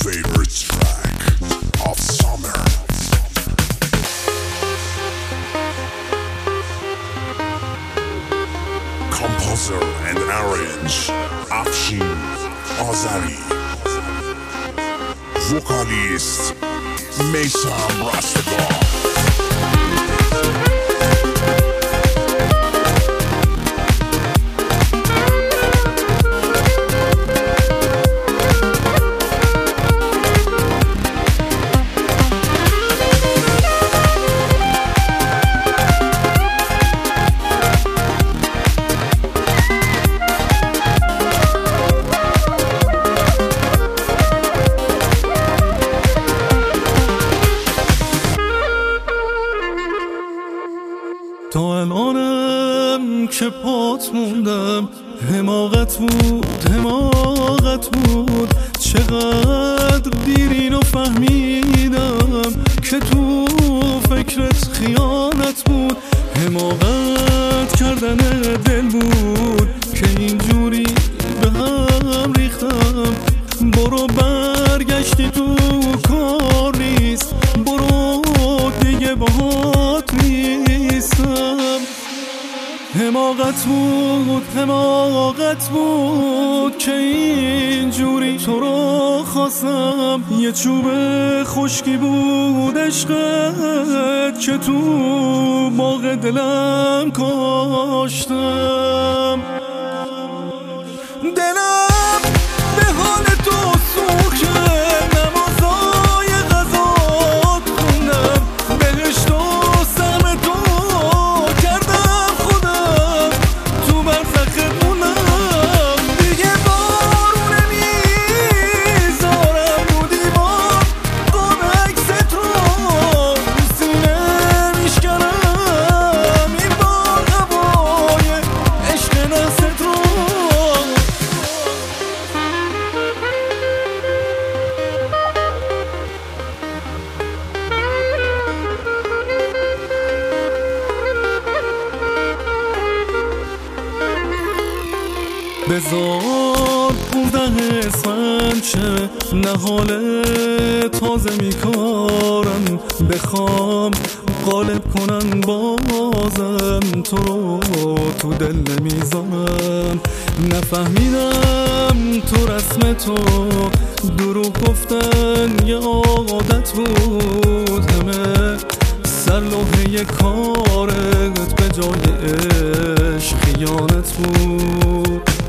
favorite track of summer. Composer and arrange Afshin Azari. Vocalist Meysam Rastegar. تا الانم که پات موندم، حماقت بود چقدر دیر اینو فهمیدم که تو فکرت خیانت بود. حماقت کردن دل بود که اینجوری به هم ریختم. برو برگشتی تو کار نیست، برو دیگه باهات نیستم. حماقت بود که اینجوری تو رو خواستم. یه چوب خشکی بود عشقت که تو باغ دلم کاشتم. دلم به حال تو سوخت، نمازای غذات خوندم، بهشت و سم تو کردم خودم، تو برزخت موندم. دیگه بارو نمیذارم رو دیوار، قاب عکست رو سینه میشکنم. این بار هوای عشق نست رو بذار 15 اسفند شه، نه حال تازه میکارم، بخوام غالب کنن بازم تو رو تو دل نمیذارم. نفهمیدم تو رسم تو دروغ گفتن یه عادت بود، همه سر لوحه کارت به جای عشق خیانت بود.